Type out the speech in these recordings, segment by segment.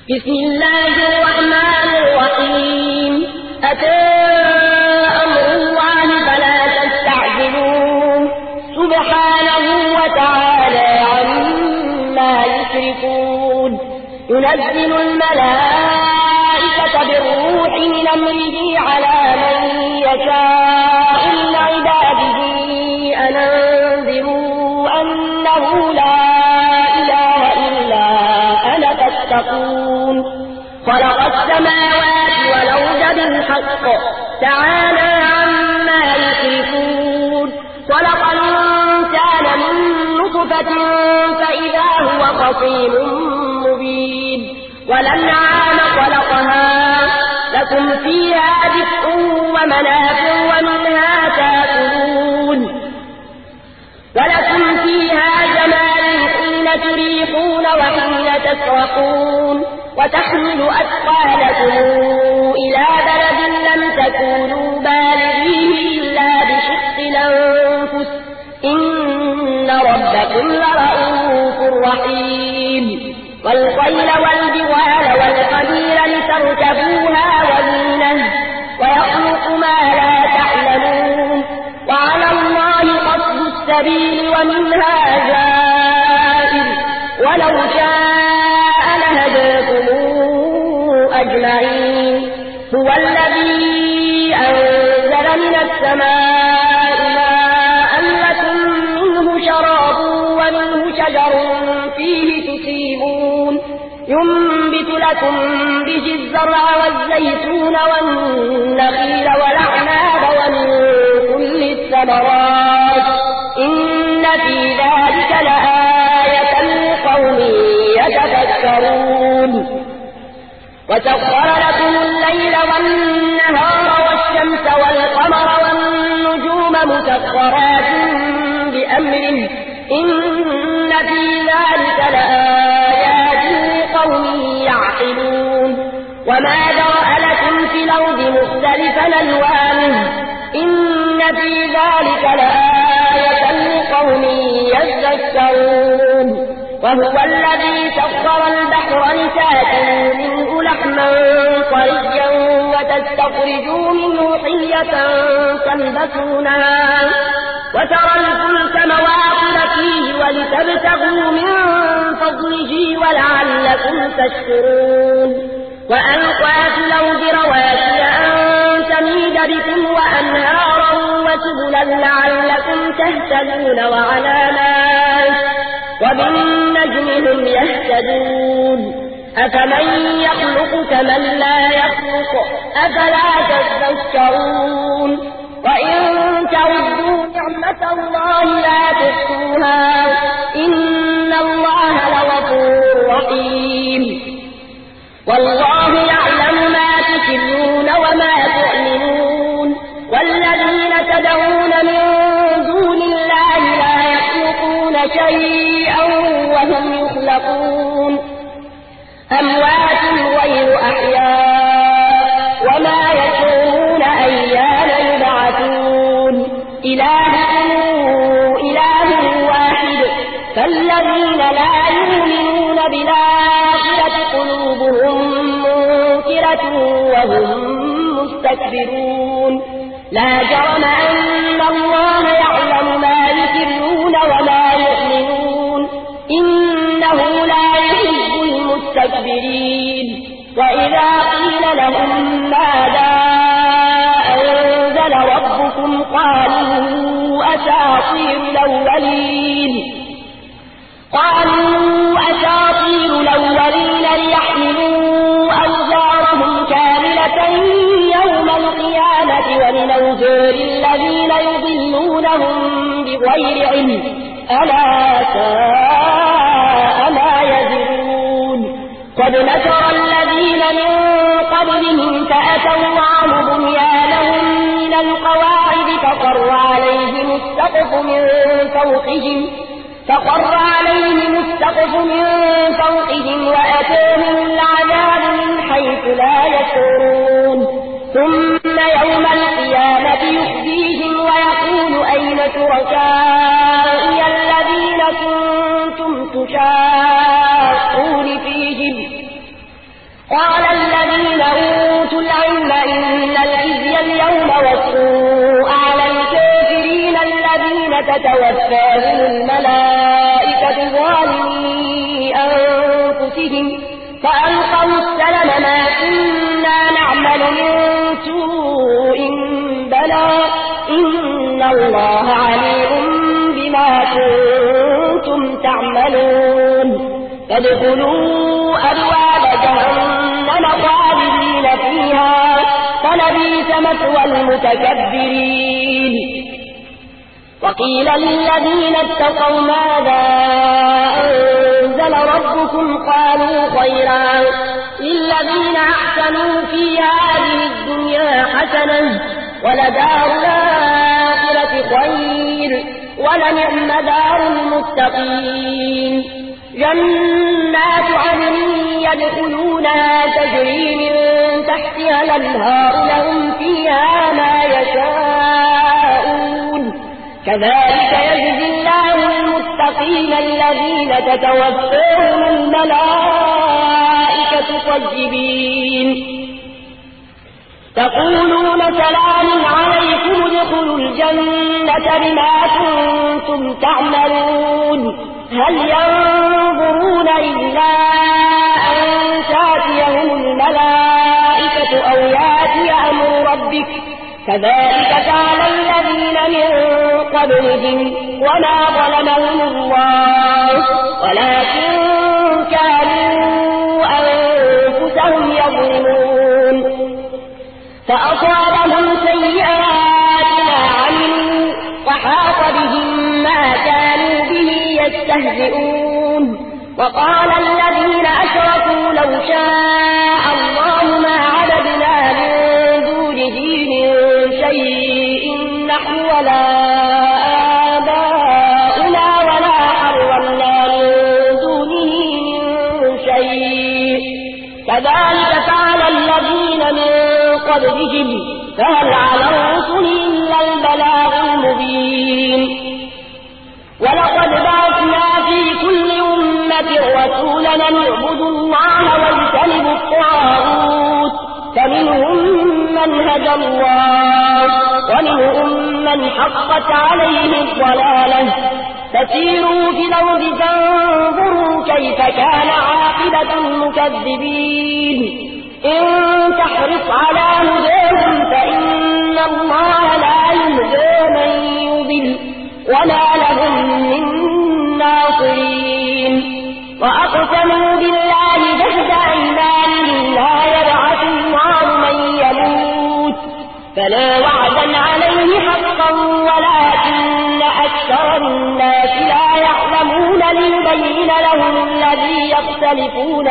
بسم الله الرحمن الرحيم أتى أمر الله فلا تستعجلوه سبحانه وتعالى عما يشركون ينزل الملائكة بالروح من أمره على من يشاء من عباده أن أنذروا أنه لا إله إلا أنا فاتقون خلق السماوات والأرض بالحق تعالى عما يشركون خلق الإنسان من نطفة فإذا هو خصيم مبين والأنعام خلقها لكم فيها دفء ومنافع ومنها تأكلون ولكم فيها جمال حين تريحون وحين تسرحون وتحمل أثقالكم إلى بلد لم تكونوا بالغيه إلا بشق الأنفس إن ربكم لرؤوف رحيم والخيل والبغال والحمير لتركبوها وزينة ويخلق ما لا تعلمون وعلى الله قصد السبيل ومنها جائر ولو شاء لهداكم أجمعين هو الذي أنزل من السماء ماء لكم منه شراب ومنه شجر فيه تسيمون ينبت لكم به الزرع والزيتون والنخيل والأعناب ومن كل الثمرات إن في ذلك لآية لقوم يتفكرون وسخر لكم الليل والنهار والشمس والقمر والنجوم مسخرات بأمره إن في ذلك لآيات لقوم يعقلون وما ذرأ لكم في الأرض مختلفا ألوانه إن في ذلك لآية لقوم يذكرون وهو الذي سخر البحر لتأكلوا منه لحما طريا وتستخرجوا منه حلية تلبسونها وترى الفلك مواخر فيه ولتبتغوا من فضله ولعلكم تشكرون وألقى في الأرض رواسي أن تميد بكم وأنهارا وسبلا لعلكم تهتدون وعلامات وبالنجم هم يهتدون أفمن يخلق كمن لا يخلق أفلا تذكرون وإن تعدوا نعمة الله لا تحصوها إن الله لغفور رحيم والله يعلم ما تسرون وما تعلنون والذين تدعون من دون الله لا يخلقون شيئا وهم يخلقون أموات غير أحياء وما يشعرون أيان يبعثون إلهكم إله واحد فالذين لا يؤمنون بالآخرة قلوبهم منكرة وهم مستكبرون لا جرم أن الله يعلم ما يسرون وما يعلنون إنه لا يحب المستكبرين وإذا قيل لهم ماذا أنزل ربكم قالوا أساطير الأولين ليحملوا أوزارهم كاملة يوم القيامة ومن أوزار الذين يضلونهم بغير علم ألا ساء ما يزرون قد مكر الذين من قبلهم فأتوا الله بنيانهم من القواعد فخر عليهم السقف من فوقهم وأتاهم العذاب من حيث لا يشعرون ثم يوم القيامة يخزيهم ويقول أين شركائي الذين كنتم تشاقون فيهم قال الذين أوتوا العلم إن الخزي اليوم والسوء على الكافرين الذين تتوفاهم الملائكة ظالمي أنفسهم فألقوا السلم ما كنا نعمل من سوء بلى إن الله عليم بما كنتم تعملون فادخلوا أبواب جهنم خالدين فيها فلبئس مثوى المتكبرين وقيل للذين اتقوا ماذا أنزل ربكم قالوا خيرا للذين أحسنوا في هذه الدنيا حسنة ولدار الآخرة خير ولنعم دار المتقين جنات عدن يدخلونها تجري من تحتها الأنهار لهم فيها ما يشاءون كذلك يجزي الله المتقين الذين تتوفاهم الملائكة طيبين تقولون سلام عليكم ادخلوا الجنة بما كنتم تعملون هل ينظرون إلا أن تأتيهم الملائكة أو يأتي أمر ربك كذلك فعل الذين من قبلهم وما ظلمهم الله ولكن كانوا أنفسهم يظلمون فأصابهم سيئات ما عملوا وحاق بهم ما كانوا به يستهزئون وقال الذين أشركوا لو شاء الله ما عبدنا من دونه من شيء نحن ولا آباؤنا ولا حرمنا من دونه من شيء كذلك فعل الذين من قبلهم فهل على الرسل إلا البلاغ المبين ولقد بعثنا في كل أمة رسولا نعبدوا الله واجتنبوا الطاغوت فمنهم من هدى الله ومنهم من حقت عليه الضلالة فسيروا في الأرض فانظروا كيف كان عاقبة المكذبين إن تحرص على هداهم فإن الله لا يهدى من يضل وما لهم من ناصرين وأقسموا بالله جهد أيمانهم لا يبعث الله من يموت فلا وعدا عليه حقا ولكن أكثر الناس لا يعلمون ليبين لهم الذي يختلفون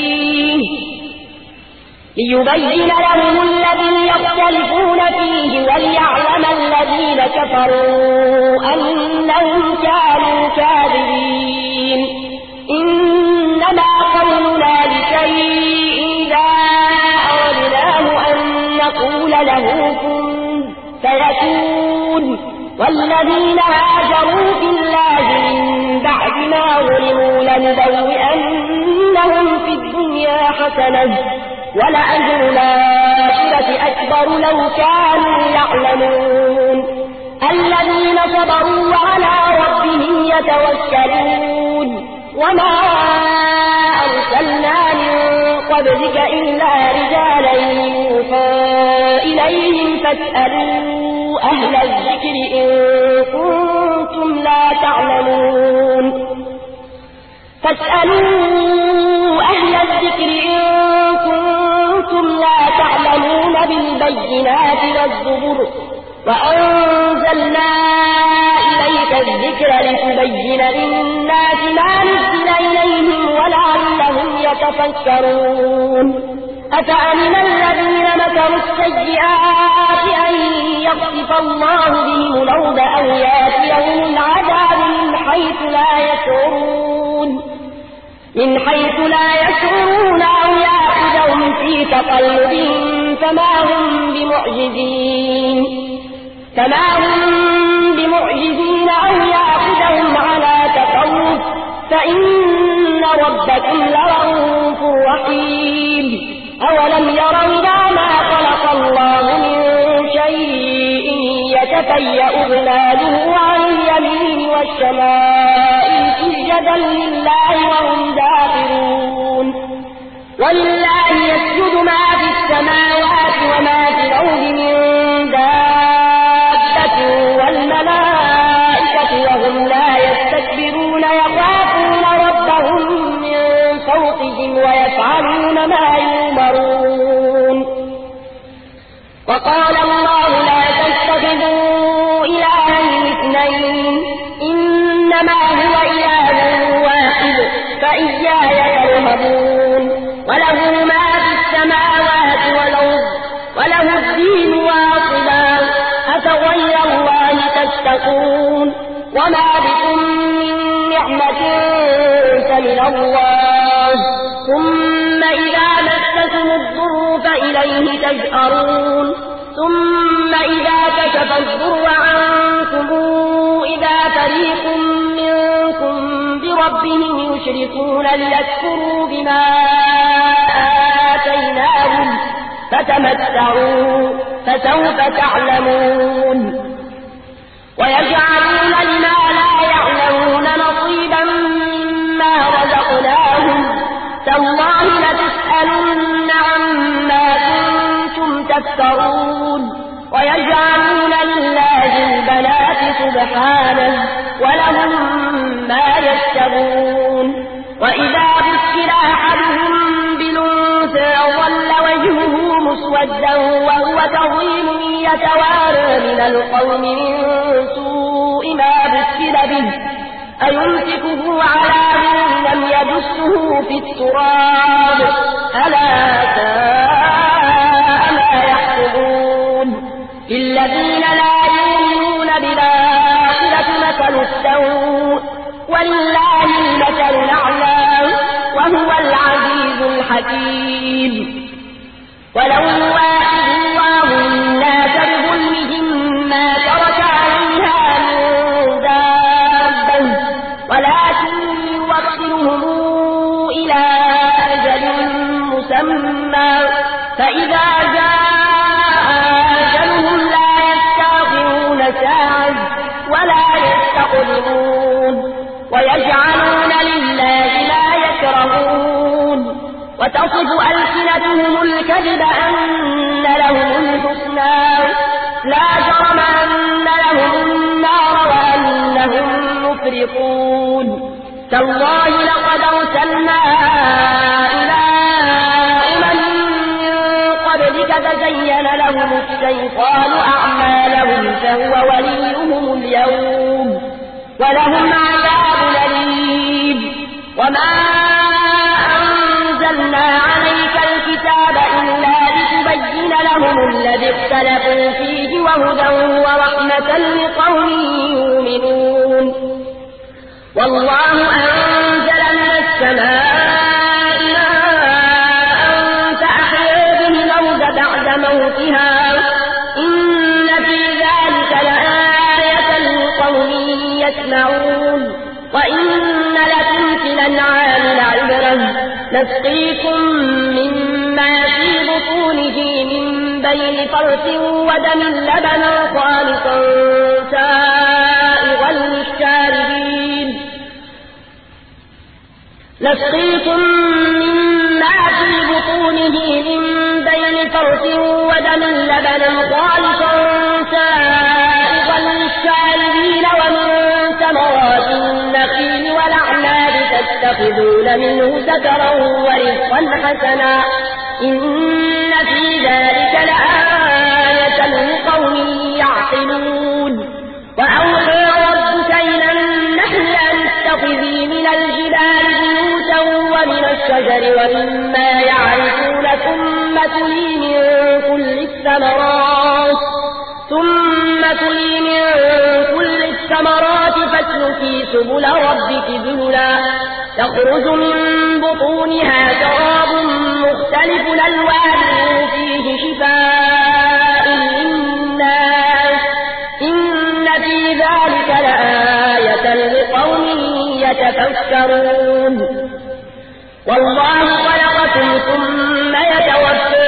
فيه وليعلم الذين كفروا أنهم كانوا كاذبين إنما قولنا لشيء إذا أردناه أن نقول له كن فيكون والذين هاجروا في الله من بعد ما ظلموا لنبوئنهم في الدنيا حسنة ولأجر الآخرة أكبر لو كانوا يعلمون الذين صبروا وعلى ربهم يتوكلون وما أرسلنا من قبلك إلا رجالا يوحى إليهم فاسألوا أهل الذكر إن كنتم لا تعلمون بالبينات والزبر وأنزلنا إليك الذكر لتبين للناس ما نزل إليهم ولعلهم يتفكرون أفأمن الذين مكروا السيئات أن يخسف الله بهم الأرض أو يأتيهم العذاب من حيث لا يشعرون أو يأخذهم في تقلبهم فما هم بمعجزين أو يأخذهم على تخوف فإن ربكم لرؤوف رحيم أولم يروا إلى ما خلق الله من شيء يتفيأ ظلاله عن اليمين والشمائل سجدا لله وهم داخرون ولله يسجد ما في السماوات وما في الأرض من دابة والملائكة وهم لا يستكبرون يخافون ربهم من فوقهم ويفعلون ما يؤمرون وقال الله لا تتخذوا إلهين اثنين إنما هو إله واحد فإياي فارهبون وله ما في السماوات والأرض وله الدين واصبا أفغير الله تتقون وما بكم من نعمة فمن الله ثم إذا مسكم الضر فإليه تجأرون ثم إذا كشف الضر عنكم إذا فريق منكم بربهم يشركون ليكفروا بما آتيناهم فتمتعوا فسوف تعلمون ويجعلون لما لا يعلمون نصيبا مما رزقناهم تالله لتسألن عما كنتم تفترون ويجعلون لله البنات سبحانه ولهم ما يشتهون وإذا بشر أحدهم بالأنثى ظل وجهه مسودا وهو كظيم يتوارى من القوم من سوء ما بشر به أيمسكه على هون لم يدسه في التراب ألا ساء ما يحكمون للذين لا يؤمنون بالآخرة مثل السوء ولله المثل الأعلى وهو العزيز الحكيم ولو يواخذ الله الناس بظلمهم ما ترك عليها من دابة ولكن يوخرهم إلى أجل مسمى فإذا جاء أجلهم لا يستأخرون ساعة ولا يستقدمون ويجعلون لله ما يكرهون وتصف ألسنتهم الكذب أن لهم الحسنى لا جرم أن لهم النار وأنهم مفرطون تالله لقد أرسلنا إلى من قبلك فزين لهم الشيطان أعمالهم فهو وليهم اليوم ولهم عذاب أليم وما أنزلنا عليك الكتاب إلا لتبين لهم الذي اختلفوا فيه وهدى ورحمة لقوم يؤمنون والله أنزل من السماء ماء فأحيا به الأرض بعد موتها إن في ذلك لآية لقوم يسمعون وإن لكم في الأنعام لعبرة نسقيكم مما في بطونه من بين فرث ودم لبنا خالصا سائغا للشاربين نسقيكم مما في بطونه من بين فرث ودم لبنا خالصا سائغا للشاربين ومن ثمرات النخيل والأعناب تتخذون منه سكرا ورزقا حسنا إن في ذلك لآية لقوم يعقلون وأوحى ربك إلى النحل أن اتخذي من الجبال بيوتا ومن الشجر ومما يعرفون ثم كلي من كل الثمرات فاسلكي سبل ربك ذللا يخرج من بطونها شراب مختلف ألوانه فيه شفاء للناس إن في ذلك لآية لقوم يتفكرون والله خلقكم ثم يتوفاكم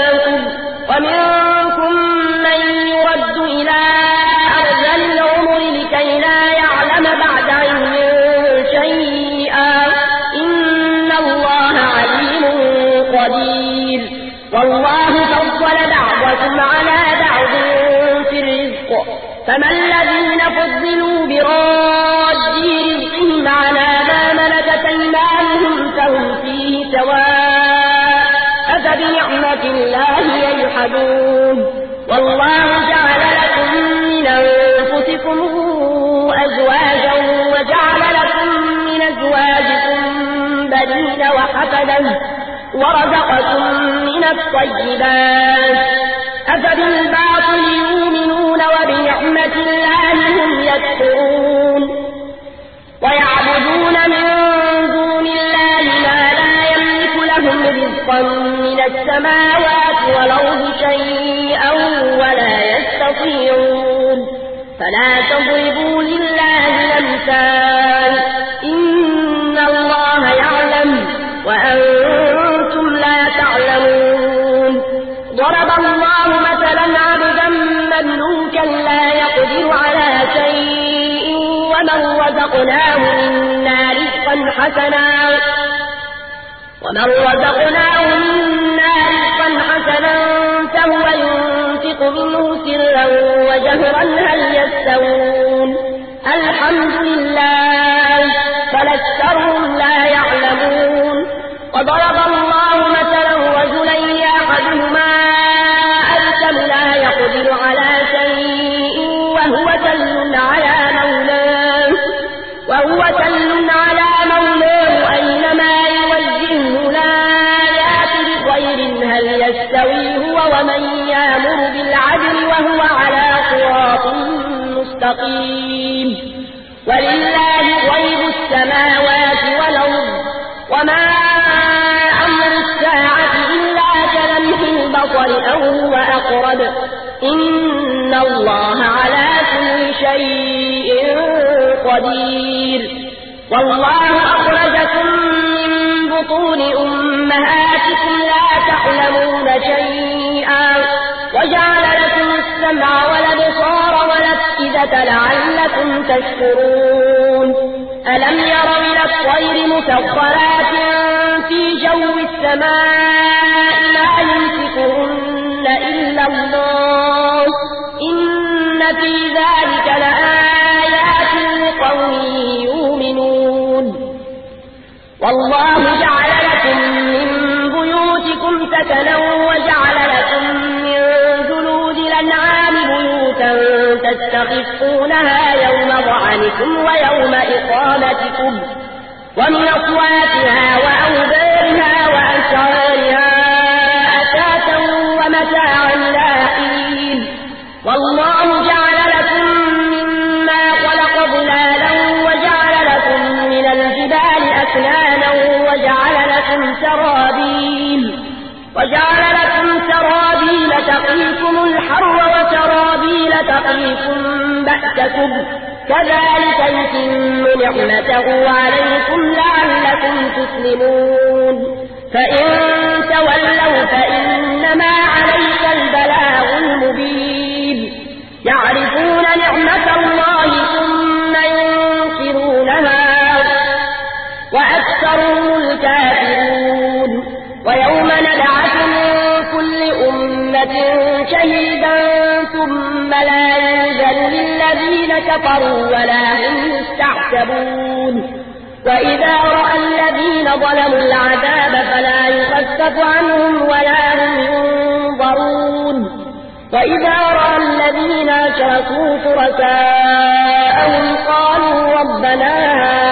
قدير والله فضل بعضكم على بعض في الرزق فما الذين فضلوا براد رزقهم على ما ملكت أيمانهم فهم فيه سواء أفبنعمة الله يجحدون والله جعل لكم من أنفسكم أزواجا وجعل لكم من أزواجكم بنين وحفدا ورزقكم من الطيبات أفبالباطل يؤمنون وبنعمة الله هم يكفرون ويعبدون من دون الله ما لا يملك لهم رزقا من السماوات والأرض شيئا ولا يستطيعون فلا تضربوا لله الأمثال إن الله يعلم وأنتم لا تعلمون ضرب الله مثلا عبدا مملوكا لا يقدر على شيء ومن رزقناه منا رزقا حسنا فهو ينفق منه سرا وجهرا هل يستوون الحمد لله بل أكثرهم لا يعلمون وضرب الله مثلا رجلين أحدهما أبكم لا يقدر على شيء وهو كل على مولاه أينما يوجهه لا يأتي بخير هل يستوي هو ومن يأمر بالعدل وهو على صراط مستقيم ولله غيب السماوات والأرض وما أمر الساعة إلا كلمح البصر أو هو أقرب إن الله على كل شيء قدير والله أخرجكم من بطون أمهاتكم لا تعلمون شيئا وجعل لكم السمع والأبصار والأفئدة لعلكم تشكرون ألم يروا إلى الطير مسخرات في جو السماء ما يمسكهن إلا الله إن في ذلك لآيات لقوم يؤمنون والله جعل لكم من بيوتكم سكنا وجعل لكم من جلود الأنعام بيوتا تستخفونها يوم ظعنكم ويوم إقامتكم ومن أصواتها وأوبارها وأسعارها أثاثا ومتاعا إلى حين والله جعل لكم مما خلق ظلالا وجعل لكم من الجبال أكنانا وجعل لكم سرابيل تقيكم الحر وسرابيل تقيكم بأسكم كذلك يتم نعمته عليكم لعلكم تسلمون فإن تولوا فإنما عليك البلاغ المبين يعرفون نعمة الله ثم ينكرونها وأكثرهم الكافرون ويوم نبعث من كل أمة شهيدا ثم لا يوجد للذين كفروا ولا هم يستعتبون وإذا رأى الذين ظلموا العذاب فلا يخفف عنهم ولا هم ينظرون وإذا رأى الذين أشركوا شركاءهم قالوا ربنا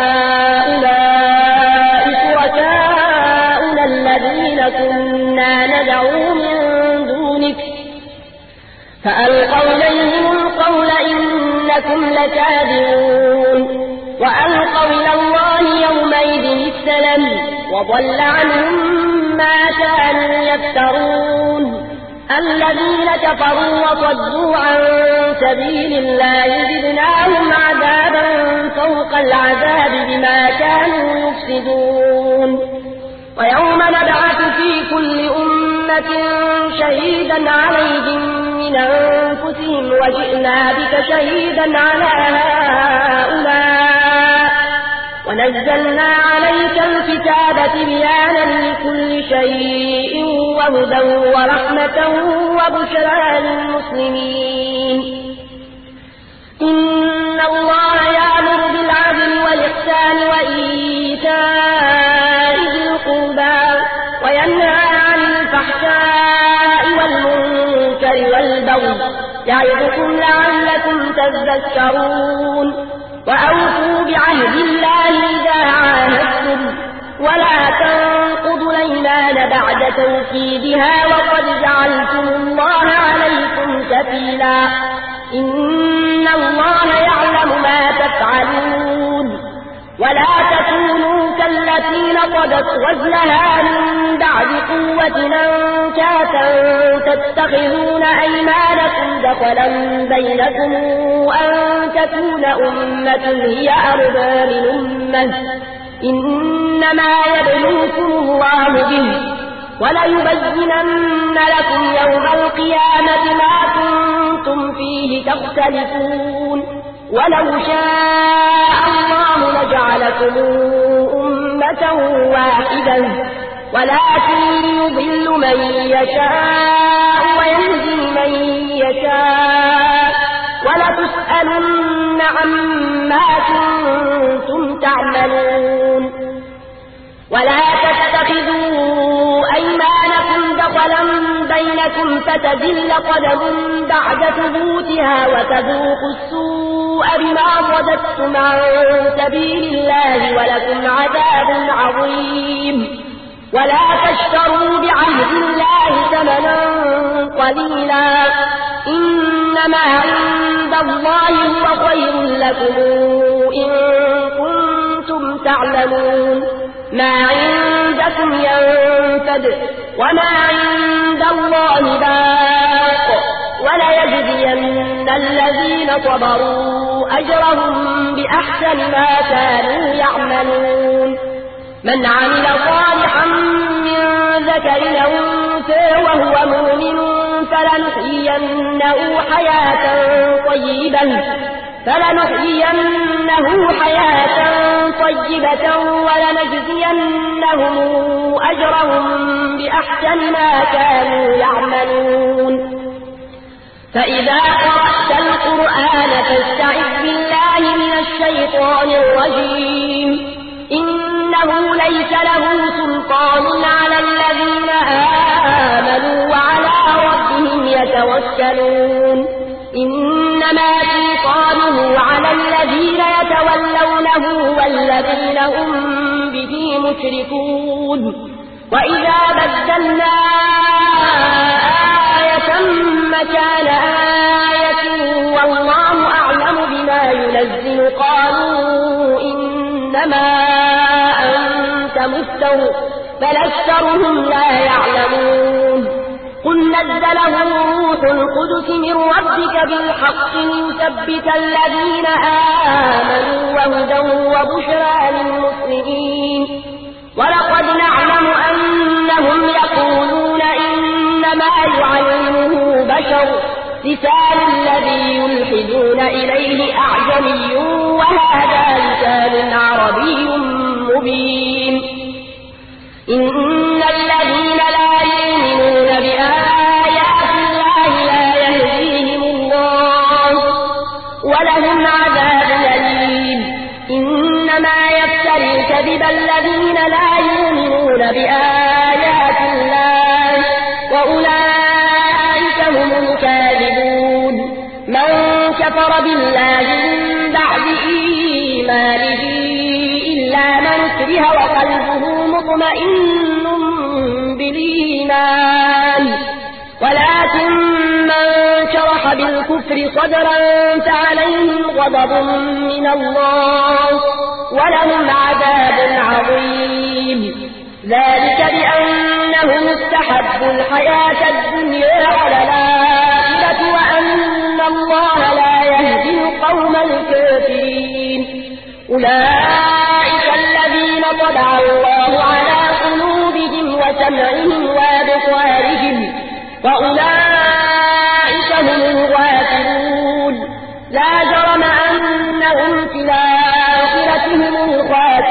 هؤلاء شركاؤنا الذين كنا ندعو من دونك فألقوا إليهم القول إنكم لكاذبون وألقوا إلى الله يومئذ السلم وضل عنهم ما كانوا يفترون الذين كفروا وصدوا عن سبيل الله زدناهم عذابا فوق العذاب بما كانوا يفسدون ويوم نبعث في كل أمة شهيدا عليهم من أنفسهم وجئنا بك شهيدا على هؤلاء ونزلنا عليك الكتاب تبيانا لكل شيء وهدى ورحمة وبشرى للمسلمين إن الله يأمر بالعدل والإحسان وإيتاء ذي القربى وينهى عن الفحشاء والمنكر والبغي يعظكم لعلكم تذكرون وأوفوا بعهد الله إذا عاهدتم ولا تنقضوا الأيمان بعد توكيدها وقد جعلتم الله عليكم كفيلا إن الله يعلم ما تفعلون ولا تكونوا كالتي نقضت غزلها من بعد قوة أنكاثا تتخذون أيمانكم دخلا بينكم أن تكون أمة هي أربى من أمة إنما يبلوكم الله به وليبينن لكم يوم القيامة ما كنتم فيه تختلفون ولو شاء الله لجعلكم أمة واحدة ولكن يضل من يشاء ويهدي من يشاء ولتسألن عما كنتم تعملون ولا تتخذوا أيمانكم دخلا بينكم فتزل قدم بعد ثبوتها وتذوقوا السوء بما صددتم عن سبيل الله ولكم عذاب عظيم ولا تشتروا بعهد الله ثمنا قليلا إنما عند الله هو خير لكم إن كنتم تعلمون ما عندكم ينفد وما عند الله باق وليجزين الذين صبروا أجرهم بأحسن ما كانوا يعملون من عمل صالحا من ذكر أو أنثى وهو مؤمن فلنحيينه حياة طيبة ولنجزينهم أجرهم بأحسن ما كانوا يعملون فإذا قرأت القرآن فاستعذ بالله من الشيطان الرجيم إنه ليس له سلطان على الذين آمنوا وعلى ربهم يتوكلون إنما سلطانه على الذين يتولونه والذين هم به مشركون وإذا بدلنا آية مكان آية والله أعلم بما ينزل قالوا إنما أنت مفتر بل أكثرهم لا يعلمون قل نزله روح القدس من ربك بالحق ليثبت الذين آمنوا وهدى وبشرى للمسلمين ولقد نعلم أنهم يقولون إنما يعلمه بشر لسان الذي يلحدون إليه أعجمي وهذا لسان عربي مبين إن الذين لا يؤمنون بآيات الله لا يهديهم الله ولهم عذاب أليم إنما يفتري الكذب الذين لا يؤمنون بآيات الله وأولئك هم الكاذبون من كفر بالله من بعد إيمانه إلا من اكره وقلبه مطمئن بالإيمان ولكن من شرح بالكفر صدرا فعليهم غضب من الله ولهم عذاب عظيم ذلك بأنهم استحبوا الحياة الدنيا على الآخرة وأن الله لا يهدي القوم الكافرين أولئك الذين طبع الله على قلوبهم وسمعهم وأبصارهم وأولئك هم الغافلون لا جرم أنهم في الآخرة هم الخاسرون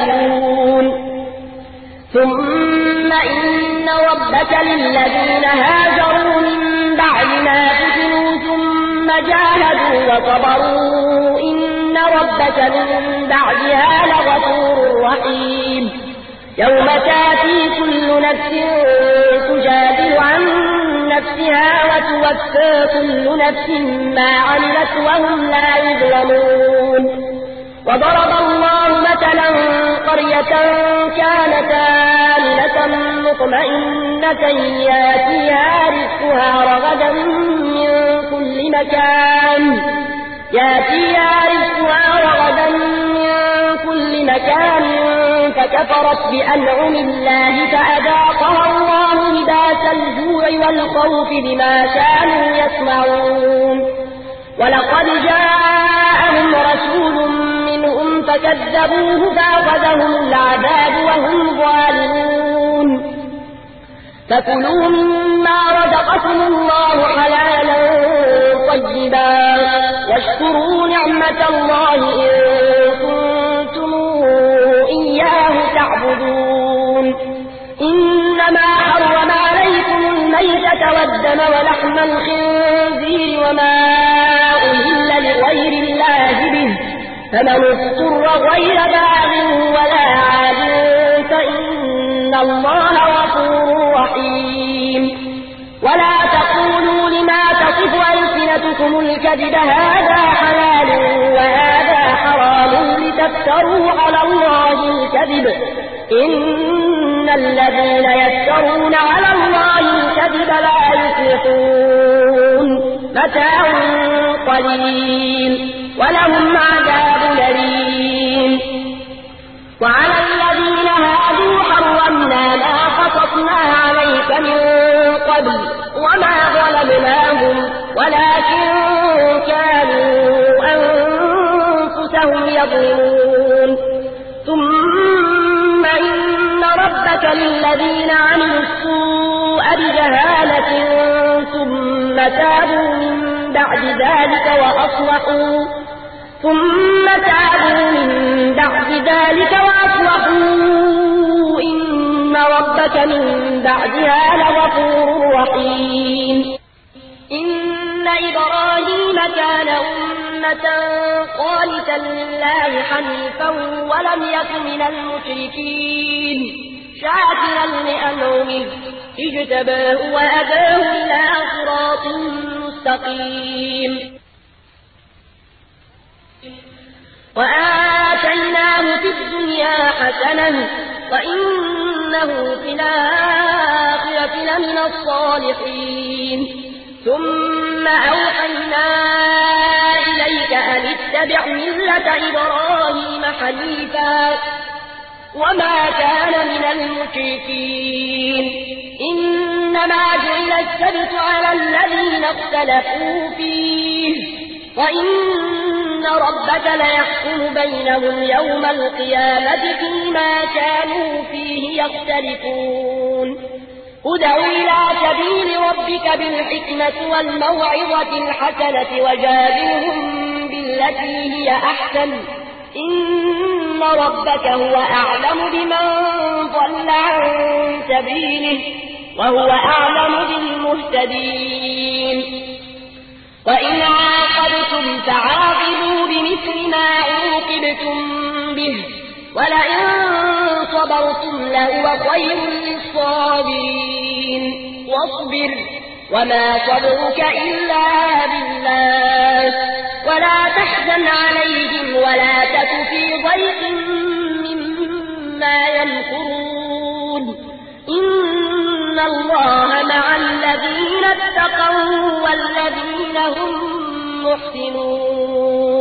ثم إن ربك للذين هاجروا من بعد ما فتنوا ثم جاهدوا وصبروا إن ربك من بعدها لغفور رحيم يوم تاتي كل نفس تجادل عن نفسها وتوفى كل نفس ما عملت وهم لا يظلمون وضرب الله مثلا قرية كانت آمنة مطمئنة ياتيها رزقها رغدا من كل مكان فكفرت بأنعم الله فأذاقها الله لباس الجوع والخوف بما كانوا يصنعون ولقد جاءهم رسول منهم فكذبوه فأخذهم العذاب وهم ظالمون فكلوا مما رزقكم الله حلالا طيبا واشكروا نعمة الله إن كنتم إياه تعبدون إنما حرم عليكم الميتة والدم ولحم الخنزير وما أهل لغير الله به فمن اضطر غير باغ ولا عاد فإن الله غفور رحيم ولا تقولوا لما تصف ألسنتكم الكذب هذا حلال وهذا حرام لتفتروا على الله الكذب إن الذين يفترون على الله الكذب لا يفلحون متاع قليل ولهم عذاب أليم وعلى الذين هادوا حرمنا ما قصصنا عليك من قبل وما ظلمناهم ولكن كانوا أنفسهم يظلمون ثم إن ربك للذين عملوا السوء بجهالة ثم تابوا من بعد ذلك وأصلحوا إن ربك من بعدها لغفور رحيم إن إبراهيم كان أمة قانتا لله حنيفا ولم يك من المشركين شاكرا لأنعمه اجتباه وهداه إلى صراط مستقيم وآتيناه في الدنيا حسنة وإنه في الآخرة لمن الصالحين ثم أوحينا إليك أن اتبع ملة إبراهيم حنيفا وما كان من المشركين إنما جعل السبت على الذين اختلفوا فيه وإن ربك ليحكم بينهم يوم القيامة فيما كانوا فيه يختلفون ادع إلى سبيل ربك بالحكمة والموعظة الحسنة وجادلهم بالتي هي أحسن إن ربك هو أعلم بمن ضل عن سبيله وهو أعلم بالمهتدين وإن عاقبتم فعاقبوا بمثل ما عوقبتم به ولئن صبرتم لهو خير للصابرين واصبر وما صبرك إلا بالله ولا تحزن عليهم ولا تك في ضيق مما يمكرون إن الله مع الذين اتقوا والذين هم محسنون